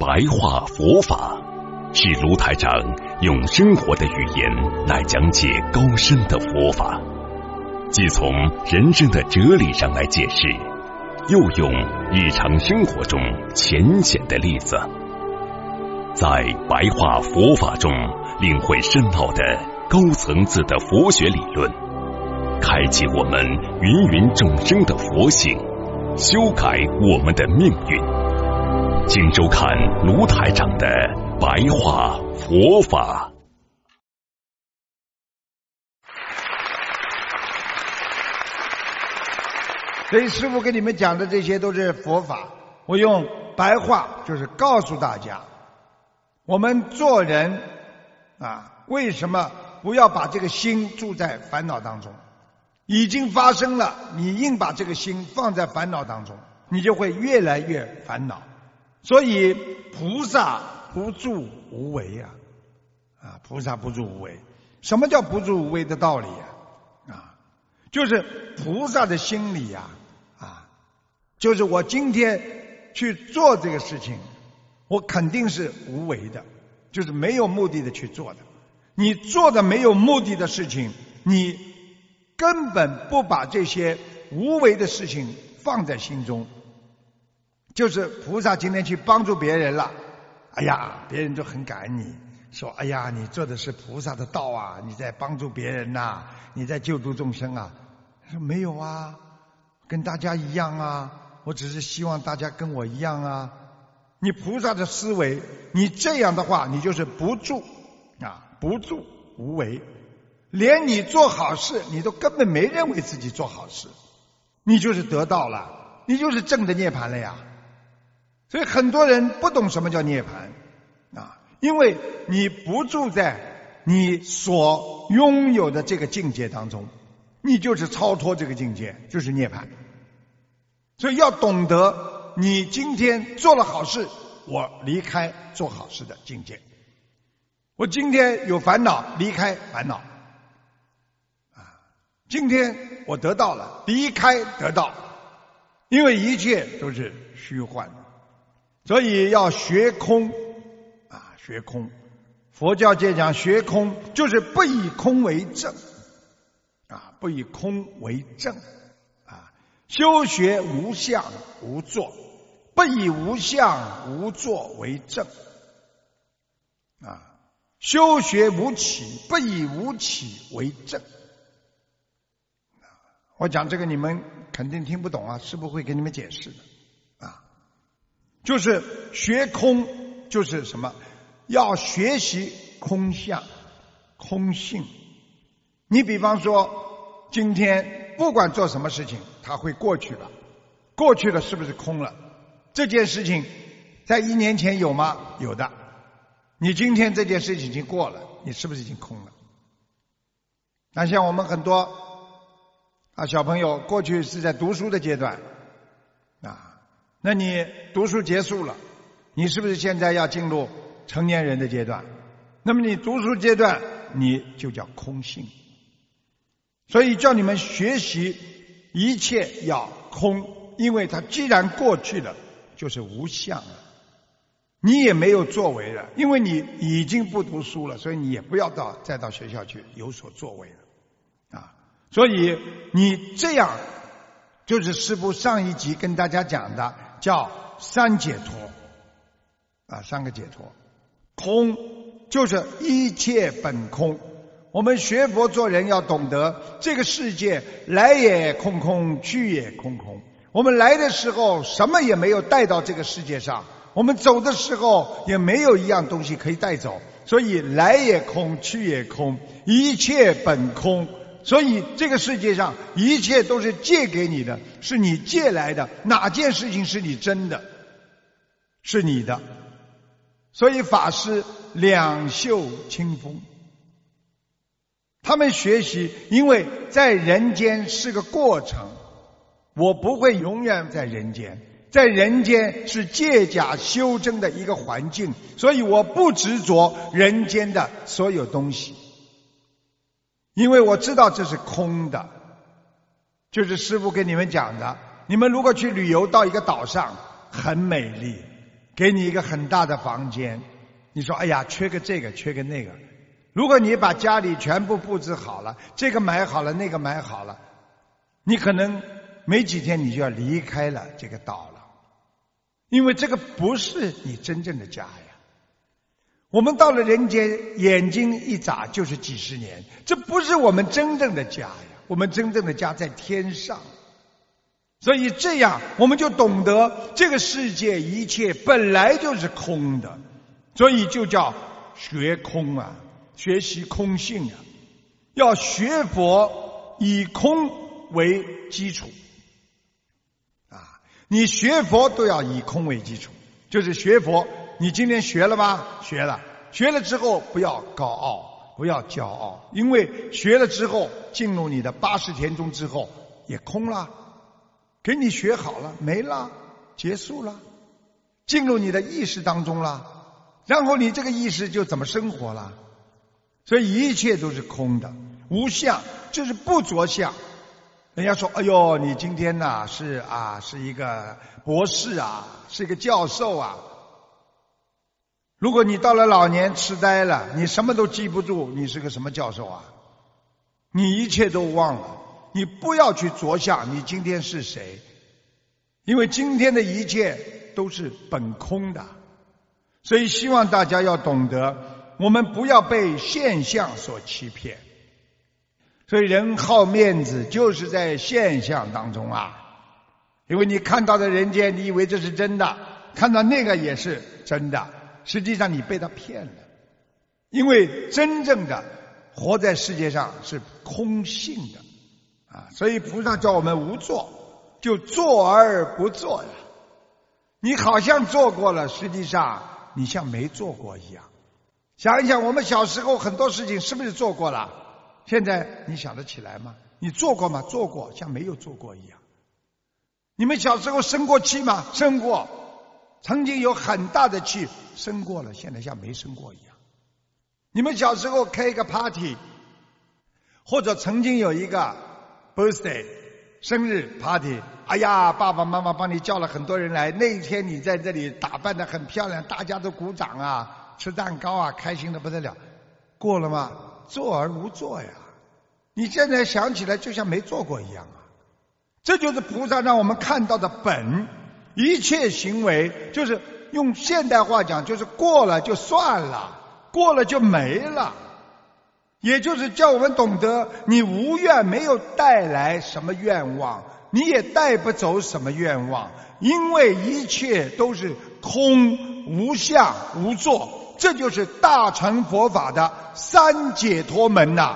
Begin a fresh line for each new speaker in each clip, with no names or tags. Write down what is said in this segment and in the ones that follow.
白话佛法，是卢台长用生活的语言来讲解高深的佛法，既从人生的哲理上来解释，又用日常生活中浅显的例子，在白话佛法中领会深奥的高层次的佛学理论，开启我们芸芸众生的佛性，修改我们的命运。请收看卢台长的白话佛法。
所以师父给你们讲的这些都是佛法，我用白话就是告诉大家，我们做人为什么不要把这个心住在烦恼当中？已经发生了，你硬把这个心放在烦恼当中，你就会越来越烦恼。所以菩萨不住无为菩萨不住无为。什么叫不住无为的道理就是菩萨的心里就是我今天去做这个事情，我肯定是无为的，就是没有目的的去做的。你做的没有目的的事情，你根本不把这些无为的事情放在心中。就是菩萨今天去帮助别人了，别人都很感恩你，说你做的是菩萨的道你在帮助别人你在救度众生说没有跟大家一样我只是希望大家跟我一样你菩萨的思维，你这样的话，你就是不住不住无为。连你做好事你都根本没认为自己做好事，你就是得到了，你就是证的涅槃了呀。所以很多人不懂什么叫涅槃因为你不住在你所拥有的这个境界当中，你就是超脱这个境界，就是涅槃。所以要懂得，你今天做了好事，我离开做好事的境界；我今天有烦恼，离开烦恼今天我得到了，离开得到，因为一切都是虚幻。所以要学空学空。佛教界讲学空，就是不以空为正不以空为正修学无相无作，不以无相无作为正修学无起，不以无起为正。我讲这个你们肯定听不懂师父会给你们解释的就是学空就是什么？要学习空相空性。你比方说今天不管做什么事情，它会过去了，过去了是不是空了？这件事情在1年前有吗？有的。你今天这件事情已经过了，你是不是已经空了？那像我们很多小朋友过去是在读书的阶段那你读书结束了，你是不是现在要进入成年人的阶段？那么你读书阶段你就叫空性。所以叫你们学习一切要空，因为它既然过去了就是无相了，你也没有作为了，因为你已经不读书了，所以你也不要再到学校去有所作为了所以你这样就是师父上一集跟大家讲的叫三解脱3个解脱。空就是一切本空。我们学佛做人要懂得，这个世界来也空空，去也空空。我们来的时候什么也没有带到这个世界上，我们走的时候也没有一样东西可以带走，所以来也空，去也空，一切本空。所以这个世界上一切都是借给你的，是你借来的，哪件事情是你真的？是你的。所以法师两袖清风，他们学习，因为在人间是个过程，我不会永远在人间，在人间是借假修真的一个环境，所以我不执着人间的所有东西，因为我知道这是空的。就是师父跟你们讲的，你们如果去旅游到一个岛上，很美丽， 给你一个很大的房间，你说哎呀，缺个这个，缺个那个。如果你把家里全部布置好了，这个买好了，那个买好了，你可能没几天你就要离开了这个道了，因为这个不是你真正的家呀。我们到了人间，眼睛一眨就是几十年，这不是我们真正的家呀，我们真正的家在天上。所以这样我们就懂得这个世界一切本来就是空的，所以就叫学空啊，学习空性啊，要学佛以空为基础啊！你学佛都要以空为基础，就是学佛。你今天学了吗？学了，学了之后不要高傲，不要骄傲，因为学了之后进入你的80田中之后也空了，给你学好了，没了，结束了，进入你的意识当中了，然后你这个意识就怎么生活了。所以一切都是空的，无相就是不着相。人家说哎呦，你今天呢是一个博士啊，是一个教授啊。如果你到了老年痴呆了，你什么都记不住，你是个什么教授啊？你一切都忘了。你不要去着相你今天是谁，因为今天的一切都是本空的。所以希望大家要懂得，我们不要被现象所欺骗。所以人好面子就是在现象当中啊，因为你看到的人间，你以为这是真的，看到那个也是真的，实际上你被他骗了。因为真正的活在世界上是空性的啊，所以菩萨叫我们无作，就坐而不做呀。你好像做过了，实际上你像没做过一样。想一想，我们小时候很多事情是不是做过了？现在你想得起来吗？你做过吗？做过，像没有做过一样。你们小时候生过气吗？生过，曾经有很大的气，生过了，现在像没生过一样。你们小时候开一个 party， 或者曾经有一个 birthday 生日 party， 哎呀，爸爸妈妈帮你叫了很多人来，那一天你在这里打扮得很漂亮，大家都鼓掌啊，吃蛋糕啊，开心得不得了。过了吗？做而无作呀。你现在想起来就像没做过一样啊。这就是菩萨让我们看到的本，一切行为就是用现代话讲，就是过了就算了，过了就没了。也就是叫我们懂得，你无愿没有带来什么愿望，你也带不走什么愿望，因为一切都是空无相无作，这就是大乘佛法的三解脱门呐。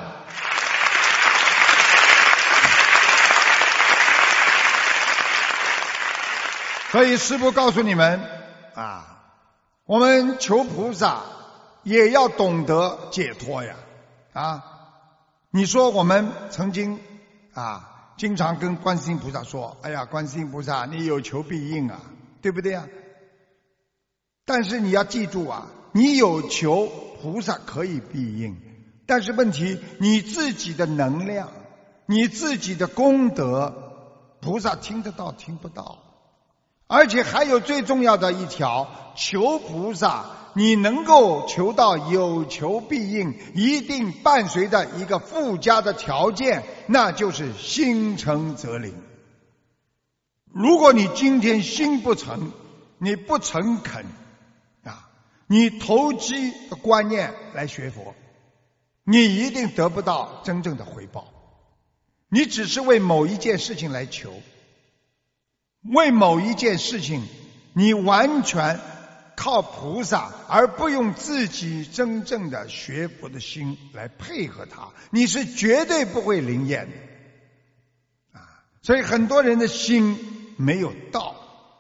所以师父告诉你们啊，我们求菩萨也要懂得解脱呀。你说我们曾经经常跟观世音菩萨说，哎呀，观世音菩萨你有求必应啊，对不对啊？但是你要记住啊，你有求菩萨可以必应，但是问题你自己的能量，你自己的功德，菩萨听得到听不到。而且还有最重要的一条，求菩萨你能够求到有求必应，一定伴随着一个附加的条件，那就是心诚则灵。如果你今天心不诚，你不诚恳你投机的观念来学佛，你一定得不到真正的回报。你只是为某一件事情来求，为某一件事情你完全靠菩萨，而不用自己真正的学佛的心来配合它，你是绝对不会灵验的所以很多人的心没有到。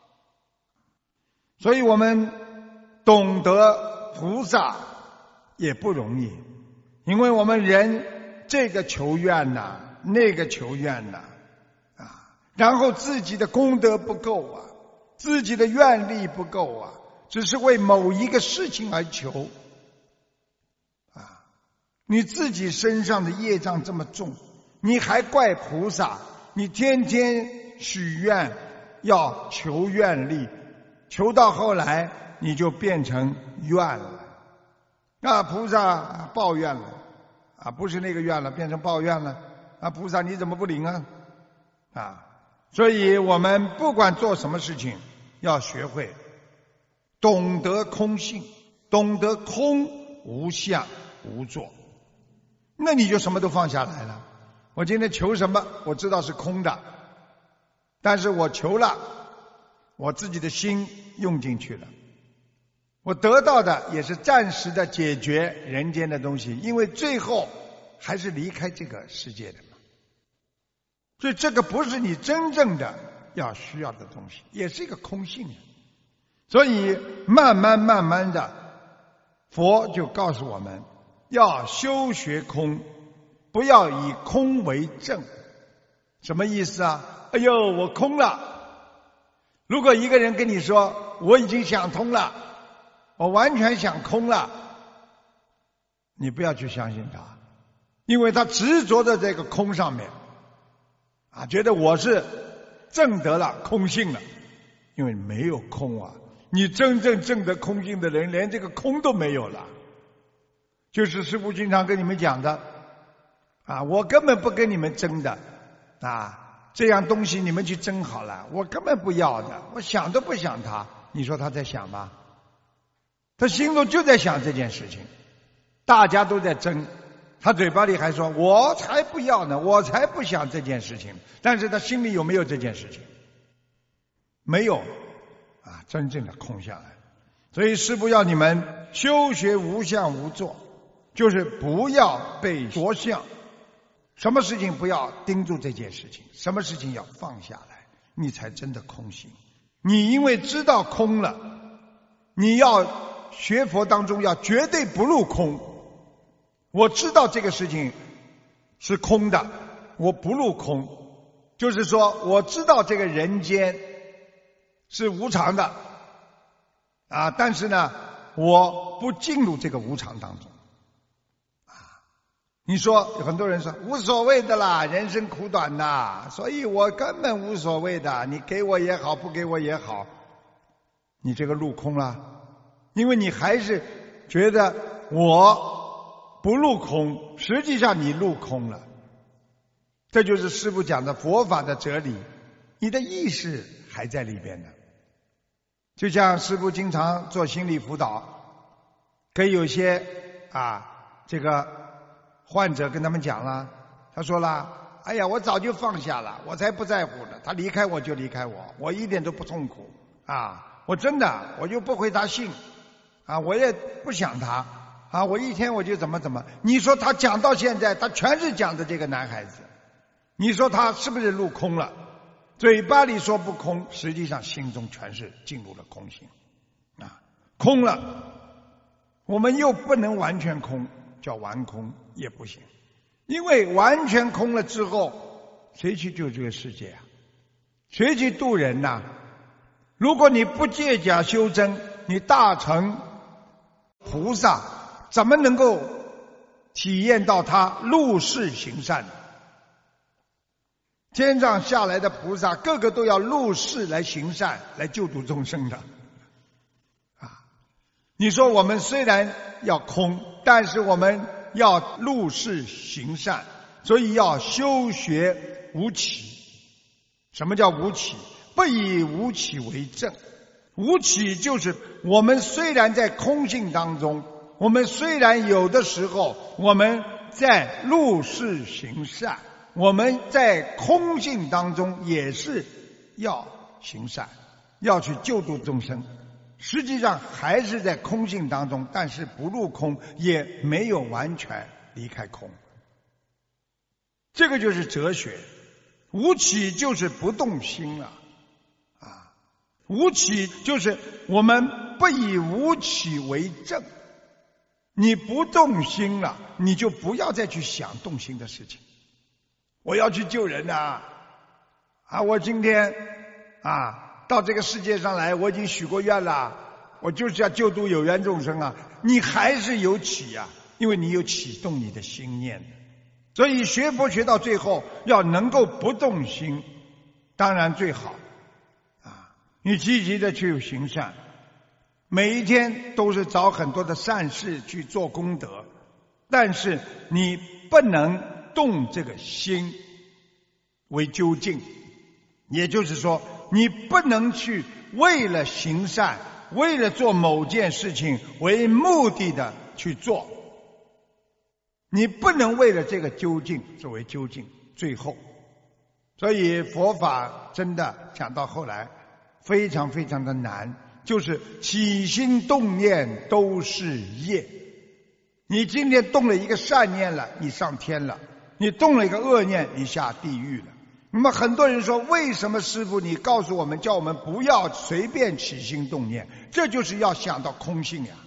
所以我们懂得菩萨也不容易，因为我们人这个求愿那个求愿然后自己的功德不够自己的愿力不够只是为某一个事情而求你自己身上的业障这么重，你还怪菩萨？你天天许愿要求愿力，求到后来你就变成怨了。菩萨抱怨了不是那个怨了，变成抱怨了菩萨你怎么不灵所以我们不管做什么事情，要学会懂得空性，懂得空无相无作，那你就什么都放下来了。我今天求什么，我知道是空的，但是我求了，我自己的心用进去了，我得到的也是暂时的解决人间的东西，因为最后还是离开这个世界的嘛。所以这个不是你真正的要需要的东西，也是一个空性。所以慢慢的，佛就告诉我们要修学空，不要以空为正。什么意思哎呦，我空了。如果一个人跟你说我已经想通了，我完全想空了，你不要去相信他，因为他执着在这个空上面觉得我是证得了空性了，因为没有空你真正证得空性的人连这个空都没有了。就是师父经常跟你们讲的我根本不跟你们争的这样东西你们去争好了，我根本不要的，我想都不想他。你说他在想吗？他心中就在想这件事情，大家都在争，他嘴巴里还说我才不要呢，我才不想这件事情，但是他心里有没有这件事情？没有真正的空下来。所以师父要你们修学无相无作，就是不要被着相，什么事情不要盯住这件事情，什么事情要放下来，你才真的空性。你因为知道空了，你要学佛当中要绝对不入空。我知道这个事情是空的，我不入空，就是说我知道这个人间是无常的但是呢我不进入这个无常当中你说有很多人说无所谓的啦，人生苦短呐，所以我根本无所谓的，你给我也好，不给我也好，你这个入空了，因为你还是觉得我不入空，实际上你入空了。这就是师父讲的佛法的哲理，你的意识还在里边的。就像师父经常做心理辅导，跟有些这个患者跟他们讲了，他说了，哎呀，我早就放下了，我才不在乎呢，他离开我就离开我，我一点都不痛苦我真的我就不回他信我也不想他我一天我就怎么。你说他讲到现在，他全是讲的这个男孩子，你说他是不是入空了？嘴巴里说不空，实际上心中全是进入了空性空了，我们又不能完全空，叫完空也不行，因为完全空了之后，谁去救这个世界谁去度人如果你不借假修真，你大乘菩萨怎么能够体验到他入世行善呢？天上下来的菩萨个个都要入世来行善，来救度众生的你说我们虽然要空，但是我们要入世行善，所以要修学无起。什么叫无起？不以无起为正。无起就是我们虽然在空性当中，我们虽然有的时候我们在入世行善，我们在空性当中也是要行善，要去救度众生，实际上还是在空性当中，但是不入空，也没有完全离开空。这个就是哲学。无起就是不动心了无起就是我们不以无起为正。你不动心了，你就不要再去想动心的事情。我要去救人我今天到这个世界上来，我已经许过愿了，我就是要救度有缘众生你还是有起因为你有启动你的心念。所以学佛学到最后要能够不动心，当然最好你积极的去行善， 每一天都是找很多的善事去做功德，但是你不能动这个心为究竟，也就是说你不能去为了行善，为了做某件事情为目的的去做，你不能为了这个究竟作为究竟。最后，所以佛法真的讲到后来非常非常的难，就是起心动念都是业。你今天动了一个善念了，你上天了；你动了一个恶念，你下地狱了。那么很多人说，为什么师父你告诉我们，叫我们不要随便起心动念？这就是要想到空性呀。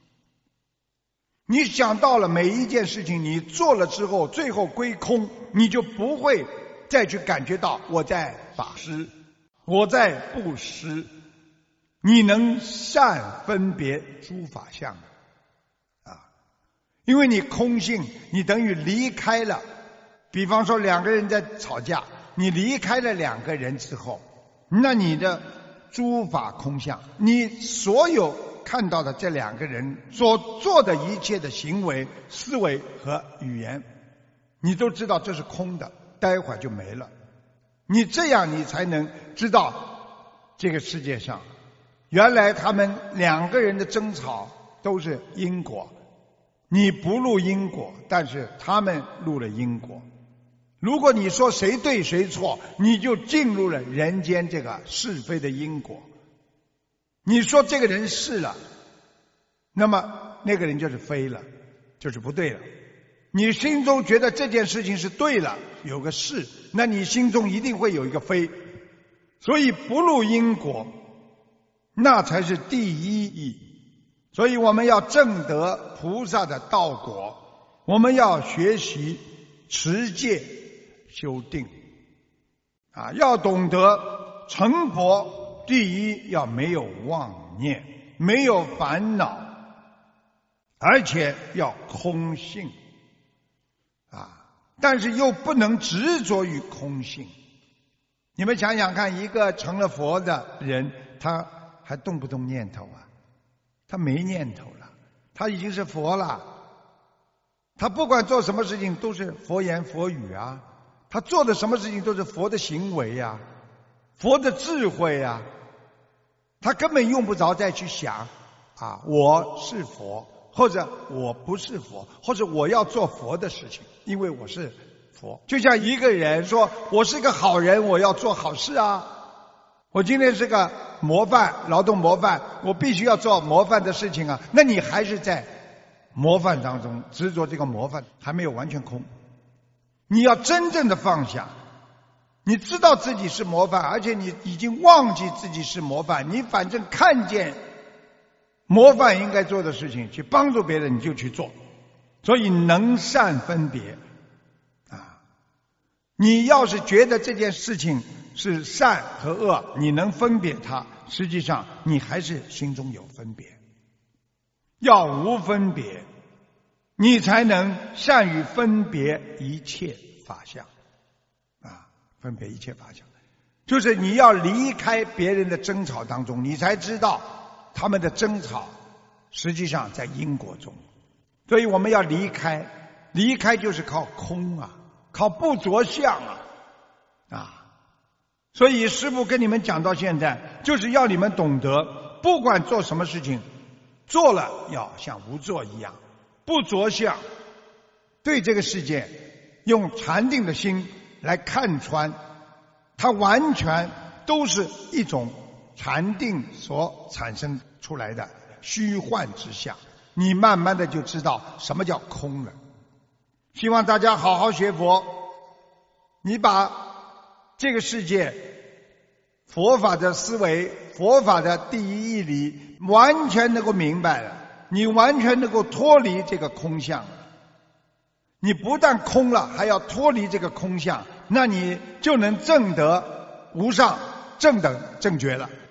你想到了每一件事情，你做了之后，最后归空，你就不会再去感觉到我在法施，我在布施。你能善分别诸法相啊，因为你空性，你等于离开了。比方说两个人在吵架，你离开了两个人之后，那你的诸法空相，你所有看到的这两个人所做的一切的行为、思维和语言，你都知道这是空的，待会儿就没了。你这样你才能知道这个世界上原来他们两个人的争吵都是因果，你不入因果，但是他们入了因果。如果你说谁对谁错，你就进入了人间这个是非的因果。你说这个人是了，那么那个人就是非了，就是不对了。你心中觉得这件事情是对了，有个是，那你心中一定会有一个非。所以不入因果，那才是第一义。所以我们要证得菩萨的道果，我们要学习持戒修定啊，要懂得成佛，第一要没有妄念，没有烦恼，而且要空性啊，但是又不能执着于空性。你们想想看，一个成了佛的人，他还动不动念头啊？他没念头了，他已经是佛了。他不管做什么事情都是佛言佛语啊，他做的什么事情都是佛的行为啊，佛的智慧啊，他根本用不着再去想啊，我是佛，或者我不是佛，或者我要做佛的事情，因为我是佛。就像一个人说我是个好人，我要做好事啊，我今天是个模范，劳动模范，我必须要做模范的事情啊，那你还是在模范当中执着，这个模范还没有完全空。你要真正的放下，你知道自己是模范，而且你已经忘记自己是模范，你反正看见模范应该做的事情，去帮助别人你就去做。所以能善分别啊，你要是觉得这件事情是善和恶，你能分别它，实际上你还是心中有分别。要无分别，你才能善于分别一切法相啊！分别一切法相，就是你要离开别人的争吵当中，你才知道他们的争吵实际上在因果中。所以我们要离开，离开就是靠空啊，靠不着相啊！所以师父跟你们讲到现在，就是要你们懂得，不管做什么事情，做了要像无做一样，不着相，对这个世界用禅定的心来看穿，它完全都是一种禅定所产生出来的虚幻之相，你慢慢的就知道什么叫空了。希望大家好好学佛，你把这个世界佛法的思维，佛法的第一义理完全能够明白了，你完全能够脱离这个空相。你不但空了，还要脱离这个空相，那你就能证得无上正等正觉了。